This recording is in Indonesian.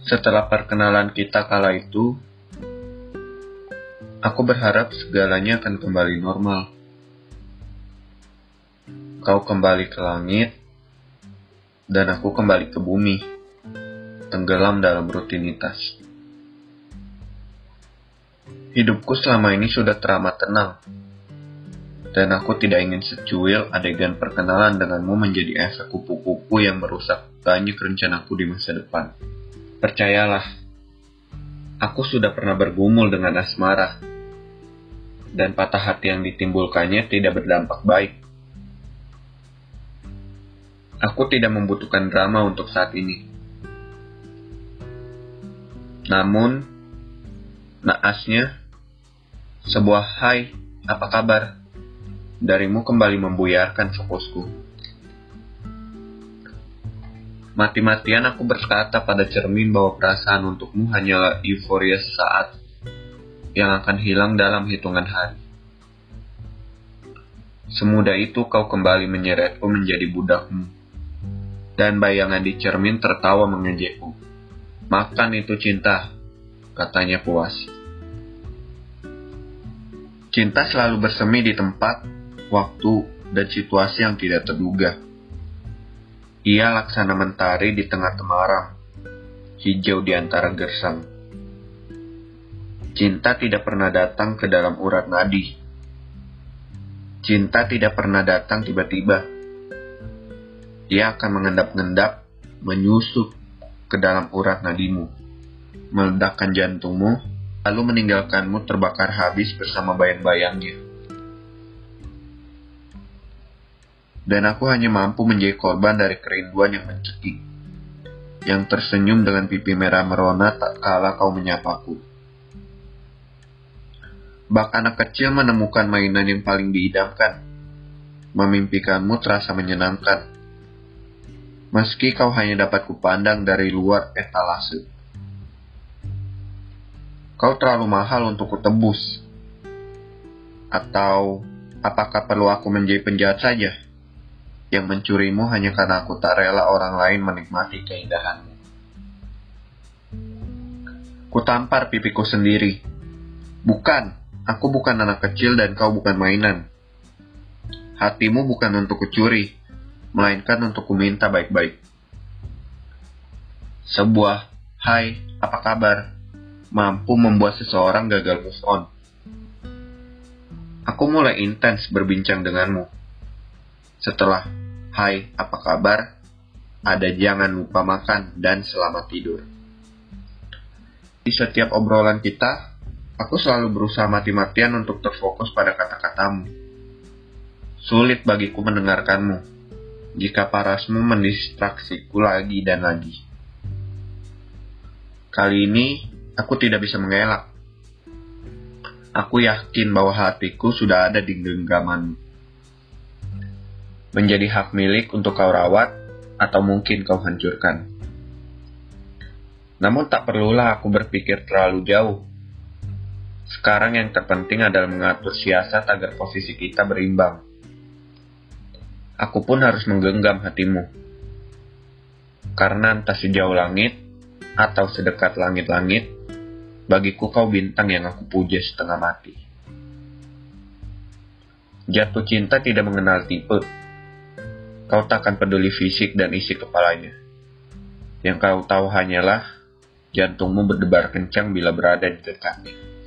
Setelah perkenalan kita kala itu, aku berharap segalanya akan kembali normal. Kau kembali ke langit, dan aku kembali ke bumi, tenggelam dalam rutinitas. Hidupku selama ini sudah teramat tenang, dan aku tidak ingin secuil adegan perkenalan denganmu menjadi efek kupu-kupu yang merusak banyak rencanaku di masa depan. Percayalah, aku sudah pernah bergumul dengan asmara, dan patah hati yang ditimbulkannya tidak berdampak baik. Aku tidak membutuhkan drama untuk saat ini. Namun, naasnya, sebuah "Hai, apa kabar?" darimu kembali membuyarkan fokusku. Mati-matian aku berkata pada cermin bahwa perasaan untukmu hanyalah euforia sesaat yang akan hilang dalam hitungan hari. Semudah itu kau kembali menyeretku menjadi budakmu, dan bayangan di cermin tertawa mengejekku. "Makan itu cinta," katanya puas. Cinta selalu bersemi di tempat, waktu, dan situasi yang tidak terduga. Ia laksana mentari di tengah temaram, hijau di antara gersang. Cinta tidak pernah datang ke dalam urat nadi. Cinta tidak pernah datang tiba-tiba. Ia akan mengendap-endap, menyusup ke dalam urat nadimu, meledakkan jantungmu, lalu meninggalkanmu terbakar habis bersama bayang-bayangnya. Dan aku hanya mampu menjadi korban dari kerinduan yang mencekik, yang tersenyum dengan pipi merah merona tak kala kau menyapaku. Bak anak kecil menemukan mainan yang paling diidamkan. Memimpikanmu terasa menyenangkan, meski kau hanya dapat kupandang dari luar etalase. Kau terlalu mahal untuk kutebus. Atau apakah perlu aku menjadi penjahat saja, yang mencurimu hanya karena aku tak rela orang lain menikmati keindahanmu? Kutampar pipiku sendiri. Bukan, aku bukan anak kecil dan kau bukan mainan. Hatimu bukan untuk kucuri, melainkan untuk kuminta baik-baik. Sebuah "Hai, apa kabar?" mampu membuat seseorang gagal move on. Aku mulai intens berbincang denganmu. Setelah "Hai, apa kabar?" ada "Jangan lupa makan dan selamat tidur." Di setiap obrolan kita, aku selalu berusaha mati-matian untuk terfokus pada kata-katamu. Sulit bagiku mendengarkanmu jika parasmu mendistraksiku lagi dan lagi. Kali ini, aku tidak bisa mengelak. Aku yakin bahwa hatiku sudah ada di genggamanmu. Menjadi hak milik untuk kau rawat, atau mungkin kau hancurkan. Namun tak perlulah aku berpikir terlalu jauh. Sekarang yang terpenting adalah mengatur siasat agar posisi kita berimbang. Aku pun harus menggenggam hatimu. Karena entah sejauh langit, atau sedekat langit-langit, bagiku kau bintang yang aku puja setengah mati. Jatuh cinta tidak mengenal tipe. Kau takkan peduli fisik dan isi kepalanya. Yang kau tahu hanyalah jantungmu berdebar kencang bila berada di dekatnya.